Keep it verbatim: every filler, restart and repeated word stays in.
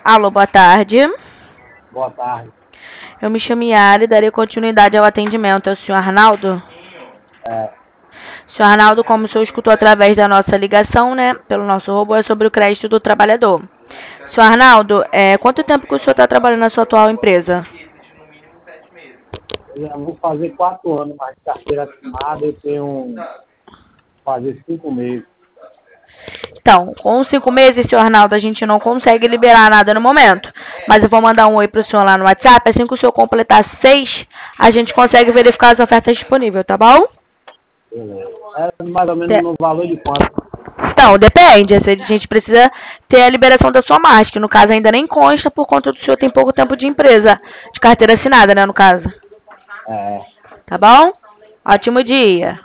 Alô, boa tarde. Boa tarde. Eu me chamo Yara e darei continuidade ao atendimento. É o senhor Arnaldo? É, Senhor Arnaldo, como o senhor escutou através da nossa ligação, né, pelo nosso robô, é sobre o crédito do trabalhador. Senhor Arnaldo, é, quanto tempo que o senhor está trabalhando na sua atual empresa? eu já vou fazer quatro anos, mas carteira assinada eu tenho um, fazer cinco meses. Então, com os cinco meses, senhor Arnaldo, a gente não consegue liberar nada no momento. Mas eu vou mandar um oi pro senhor lá no WhatsApp. Assim que o senhor completar seis, a gente consegue verificar as ofertas disponíveis, tá bom? Beleza. É mais ou menos Te- no valor de quanto? Então, depende. A gente precisa ter a liberação da sua marca, que no caso ainda nem consta por conta do senhor tem pouco tempo de empresa, de carteira assinada, né, no caso. É. Tá bom? Ótimo dia.